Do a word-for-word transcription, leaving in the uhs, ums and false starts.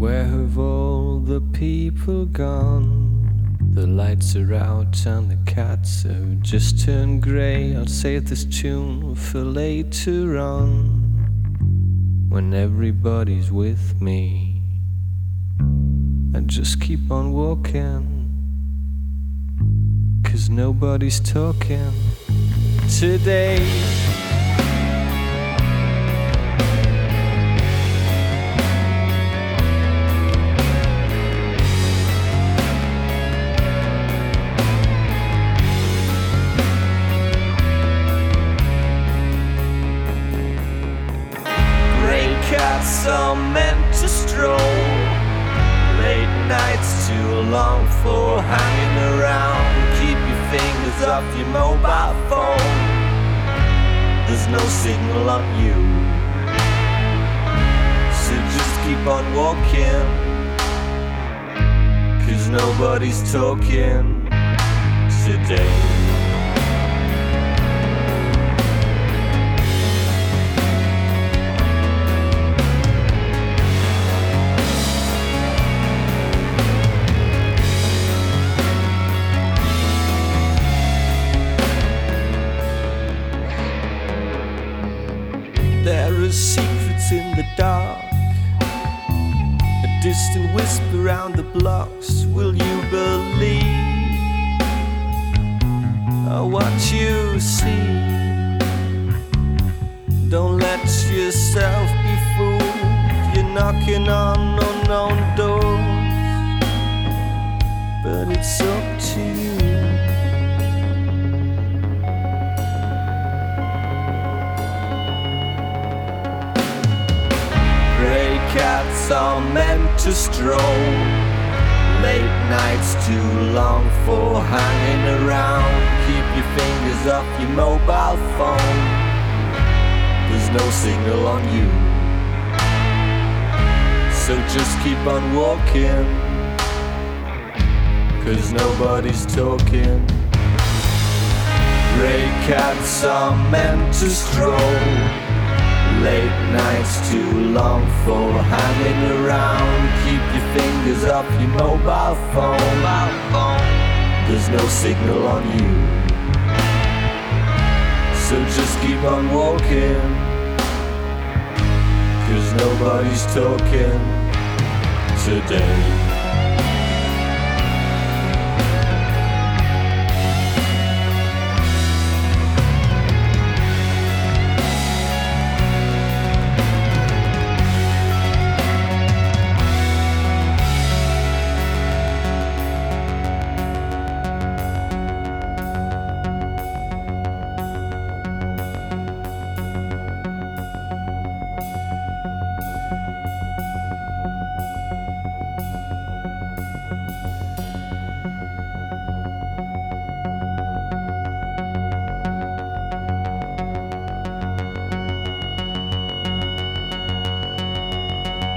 Where have all the people gone? The lights are out and the cats have just turned grey. I'll save this tune for later on, when everybody's with me. I just keep on walking, 'cause nobody's talking today. Cats are meant to stroll, late nights too long for hanging around. Keep your fingers off your mobile phone, there's no signal on you. So just keep on walking, 'cause nobody's talking today. There are secrets in the dark, a distant whisper round the blocks. Will you believe oh, what you see? Don't let yourself be fooled, you're knocking on unknown doors, but it's up to you. Cats are meant to stroll, late nights too long for hanging around. Keep your fingers off your mobile phone, there's no signal on you. So just keep on walking, 'cause nobody's talking. Grey cats are meant to stroll, late nights too long for hanging around. Keep your fingers off your mobile phone, there's no signal on you. So just keep on walking, 'cause nobody's talking today.